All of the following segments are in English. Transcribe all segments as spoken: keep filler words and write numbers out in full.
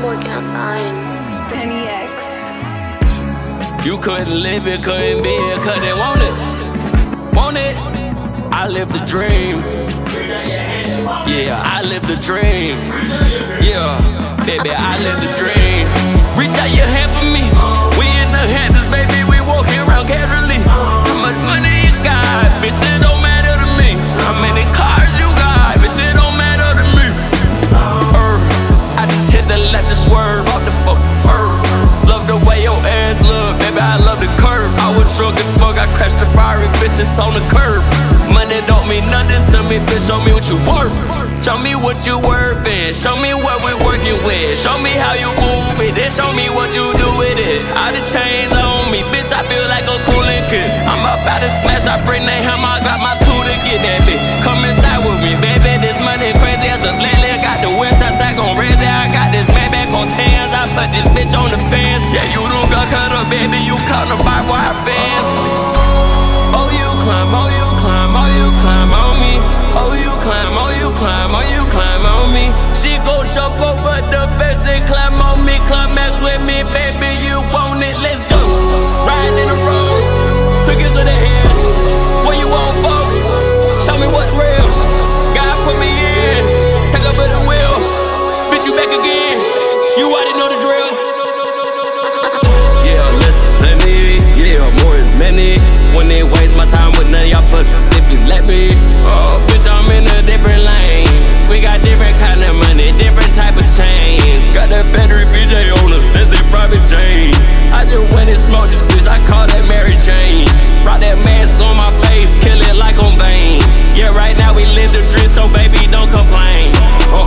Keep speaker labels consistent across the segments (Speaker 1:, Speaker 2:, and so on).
Speaker 1: working, I'm dying.
Speaker 2: Penny X.
Speaker 3: You couldn't live it, couldn't be it, cause they want it. Want it? I live the dream. Yeah, I live the dream. Yeah, baby, I live the dream. Reach out your hand for me. We in the hands, baby, we walking around casually. How much money you got? Bitch, it don't matter to me. How many cars you got? Bitch, it don't matter to me. Er, I just hit the left to swerve off the fuck. Er, love the way your ass look, baby, I love the curve. I was drunk as fuck, I crashed the Ferrari, bitch, it's on the curb. Money don't mean nothing to me, bitch, show me what you worth. Show me what you worth in, show me what we working with. Show me how you move it, then show me what you do with it. All the chains on me, bitch, I feel like a coolin' kid. I'm about to smash, I bring that hammer, I got my tool to get that bitch. Come inside with me, baby, this money crazy as a lately. Got the website sack on Razy, I got this Maybach on tens. I put this bitch on the fence. Yeah, you don't got cut up, baby, you caught the barbed wire fence. Oh, you climb, oh, you climb, oh, you climb on me. Oh, you climb, oh, you climb, oh, you climb on me. She gon' jump over the fence and climb on me. Climax with me, baby, you want it, let's go. Riding in the road, took it to the hills. What you want, for? Show me what's real. God put me in, take up with the wheel. Bitch, you back again, you already know the drill. Yeah, less is plenty, yeah, more is many. When they waste my time with none of y'all pussies, if you let me. Oh, bitch, I'm in a different lane. We got different kind of money, different type of change. Got that battery B J on us, that's their private chain. I just went and smoked this bitch, I call that Mary Jane. Brought that mask on my face, kill it like on Bane. Yeah, right now we live the dream, so baby, don't complain. Oh.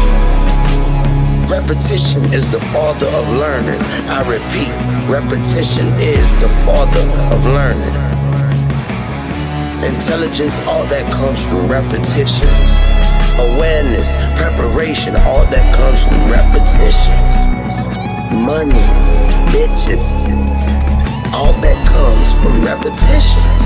Speaker 4: Repetition is the father of learning. I repeat, repetition is the father of learning. Intelligence, all that comes from repetition. Awareness, preparation, all that comes from repetition. Money, bitches, all that comes from repetition.